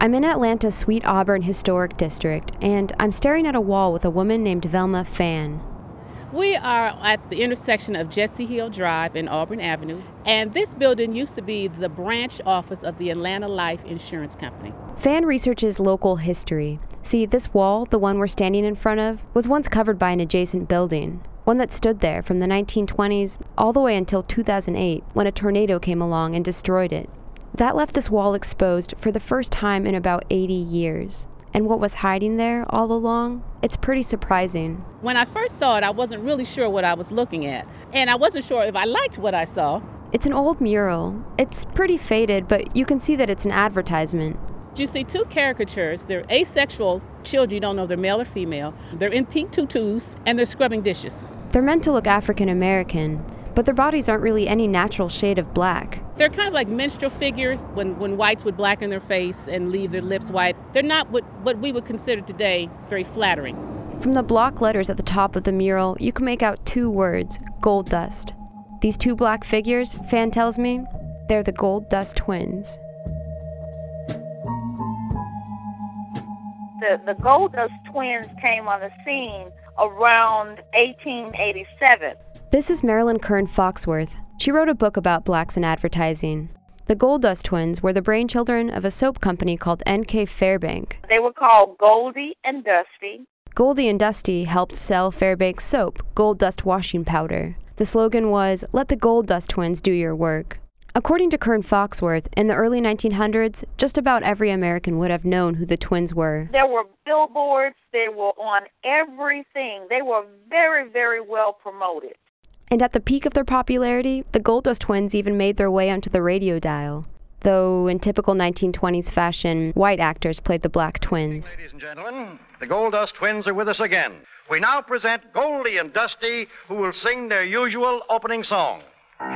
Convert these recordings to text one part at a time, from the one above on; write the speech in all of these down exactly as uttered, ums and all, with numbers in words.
I'm in Atlanta's Sweet Auburn Historic District, and I'm staring at a wall with a woman named Velma Phan. We are at the intersection of Jesse Hill Drive and Auburn Avenue, and this building used to be the branch office of the Atlanta Life Insurance Company. Phan researches local history. See, this wall, the one we're standing in front of, was once covered by an adjacent building, one that stood there from the nineteen twenties all the way until two thousand eight, when a tornado came along and destroyed it. That left this wall exposed for the first time in about eighty years. And what was hiding there all along? It's pretty surprising. When I first saw it, I wasn't really sure what I was looking at. And I wasn't sure if I liked what I saw. It's an old mural. It's pretty faded, but you can see that it's an advertisement. You see two caricatures. They're asexual children. You don't know if they're male or female. They're in pink tutus, and they're scrubbing dishes. They're meant to look African American, but their bodies aren't really any natural shade of black. They're kind of like minstrel figures when, when whites would blacken their face and leave their lips white. They're not what, what we would consider today very flattering. From the block letters at the top of the mural, you can make out two words, gold dust. These two black figures, Phan tells me, they're the Gold Dust Twins. The, the Gold Dust Twins came on the scene around eighteen eighty-seven. This is Marilyn Kern Foxworth. She wrote a book about blacks in advertising. The Gold Dust Twins were the brainchildren of a soap company called N K Fairbank. They were called Goldie and Dusty. Goldie and Dusty helped sell Fairbank's soap, Gold Dust Washing Powder. The slogan was, "Let the Gold Dust Twins do your work." According to Kern Foxworth, in the early nineteen hundreds, just about every American would have known who the twins were. There were billboards, they were on everything. They were very, very well promoted. And at the peak of their popularity, the Gold Dust Twins even made their way onto the radio dial. Though, in typical nineteen twenties fashion, white actors played the black twins. Ladies and gentlemen, the Gold Dust Twins are with us again. We now present Goldie and Dusty, who will sing their usual opening song.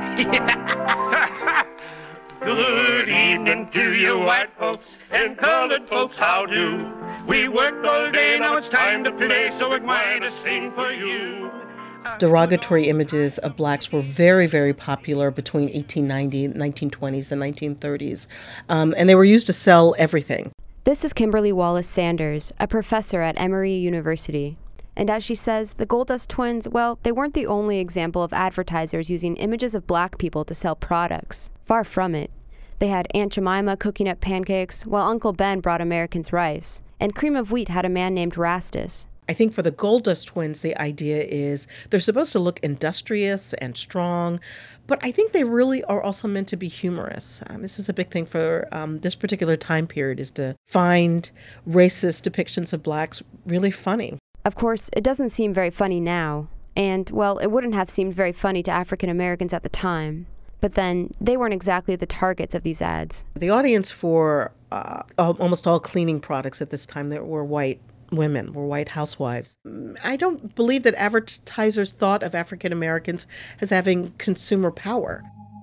Good evening to you white folks and colored folks, how do? We worked all day, now it's time to play, so we're going to sing for you. Derogatory images of blacks were very, very popular between eighteen ninety, nineteen twenties, and nineteen thirties, um, and they were used to sell everything. This is Kimberly Wallace Sanders, a professor at Emory University. And as she says, the Gold Dust Twins, well, they weren't the only example of advertisers using images of black people to sell products. Far from it. They had Aunt Jemima cooking up pancakes, while Uncle Ben brought Americans rice. And Cream of Wheat had a man named Rastus. I think for the Gold Dust Twins, the idea is they're supposed to look industrious and strong, but I think they really are also meant to be humorous. Uh, this is a big thing for um, this particular time period, is to find racist depictions of blacks really funny. Of course, it doesn't seem very funny now. And, well, it wouldn't have seemed very funny to African Americans at the time. But then, they weren't exactly the targets of these ads. The audience for uh, almost all cleaning products at this time that were white women, were white housewives. I don't believe that advertisers thought of African Americans as having consumer power.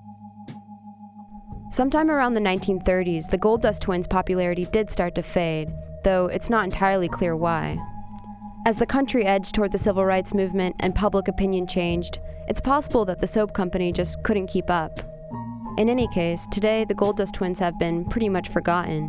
Sometime around the nineteen thirties, the Gold Dust Twins' popularity did start to fade, though it's not entirely clear why. As the country edged toward the civil rights movement and public opinion changed, it's possible that the soap company just couldn't keep up. In any case, today the Gold Dust Twins have been pretty much forgotten.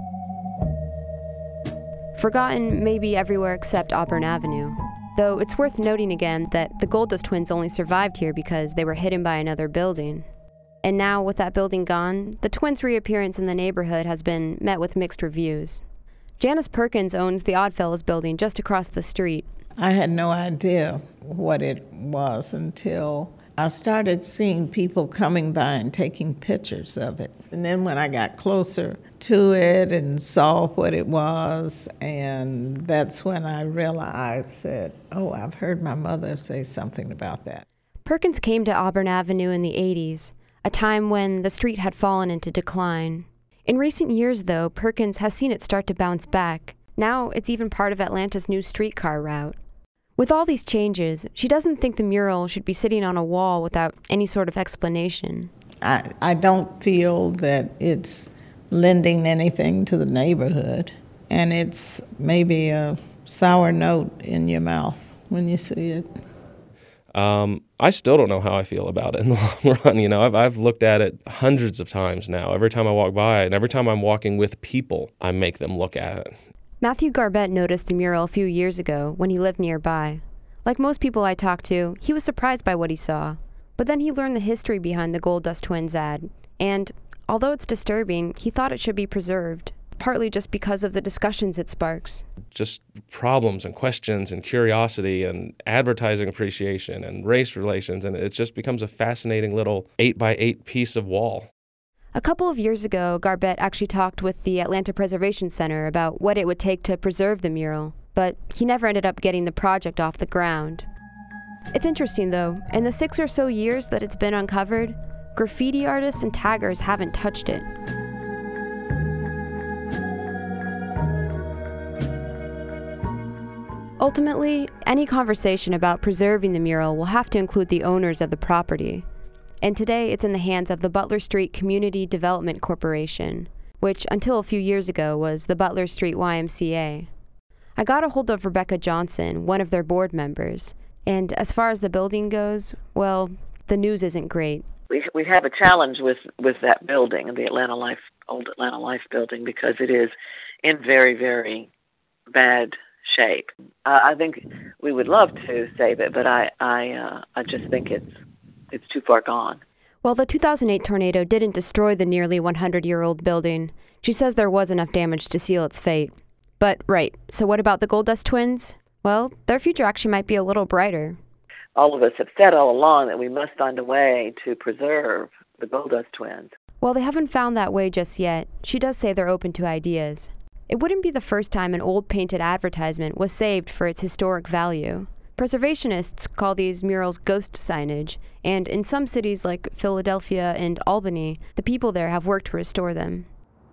Forgotten maybe everywhere except Auburn Avenue. Though it's worth noting again that the Gold Dust Twins only survived here because they were hidden by another building. And now, with that building gone, the twins' reappearance in the neighborhood has been met with mixed reviews. Janice Perkins owns the Oddfellows building just across the street. I had no idea what it was until I started seeing people coming by and taking pictures of it. And then when I got closer to it and saw what it was, and that's when I realized that, oh, I've heard my mother say something about that. Perkins came to Auburn Avenue in the eighties, a time when the street had fallen into decline. In recent years, though, Perkins has seen it start to bounce back. Now it's even part of Atlanta's new streetcar route. With all these changes, she doesn't think the mural should be sitting on a wall without any sort of explanation. I, I don't feel that it's lending anything to the neighborhood, and it's maybe a sour note in your mouth when you see it. Um, I still don't know how I feel about it in the long run. You know, I've, I've looked at it hundreds of times now. Every time I walk by, and every time I'm walking with people, I make them look at it. Matthew Garbett noticed the mural a few years ago when he lived nearby. Like most people I talked to, he was surprised by what he saw. But then he learned the history behind the Gold Dust Twins ad, and although it's disturbing, he thought it should be preserved, partly just because of the discussions it sparks. Just problems and questions and curiosity and advertising appreciation and race relations, and it just becomes a fascinating little eight by eight piece of wall. A couple of years ago, Garbett actually talked with the Atlanta Preservation Center about what it would take to preserve the mural, but he never ended up getting the project off the ground. It's interesting, though, in the six or so years that it's been uncovered, graffiti artists and taggers haven't touched it. Ultimately, any conversation about preserving the mural will have to include the owners of the property. And today it's in the hands of the Butler Street Community Development Corporation, which until a few years ago was the Butler Street Y M C A. I got a hold of Rebecca Johnson, one of their board members, and as far as the building goes, well, the news isn't great. We we have a challenge with, with that building, the Atlanta Life, old Atlanta Life building, because it is in very, very bad shape. Uh, I think we would love to save it, but I I uh, I just think it's it's too far gone. Well, the two thousand eight tornado didn't destroy the nearly one hundred year old building. She says there was enough damage to seal its fate. But, right, so what about the Gold Dust Twins? Well, their future actually might be a little brighter. All of us have said all along that we must find a way to preserve the Gold Dust Twins. Well, they haven't found that way just yet. She does say they're open to ideas. It wouldn't be the first time an old painted advertisement was saved for its historic value. Preservationists call these murals ghost signage, and in some cities like Philadelphia and Albany, the people there have worked to restore them.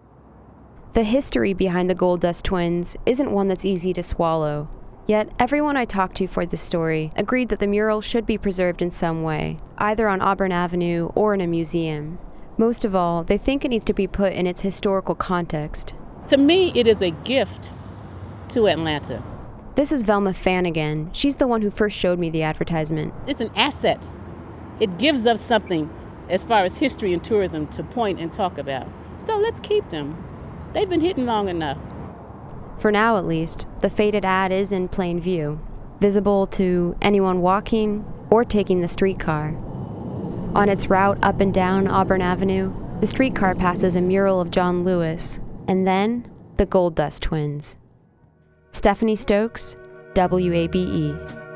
The history behind the Gold Dust Twins isn't one that's easy to swallow. Yet, everyone I talked to for this story agreed that the mural should be preserved in some way, either on Auburn Avenue or in a museum. Most of all, they think it needs to be put in its historical context. To me, it is a gift to Atlanta. This is Velma Fanigan. She's the one who first showed me the advertisement. It's an asset. It gives us something as far as history and tourism to point and talk about. So let's keep them. They've been hidden long enough. For now, at least, the faded ad is in plain view, visible to anyone walking or taking the streetcar. On its route up and down Auburn Avenue, the streetcar passes a mural of John Lewis, and then the Gold Dust Twins. Stephanie Stokes, W A B E.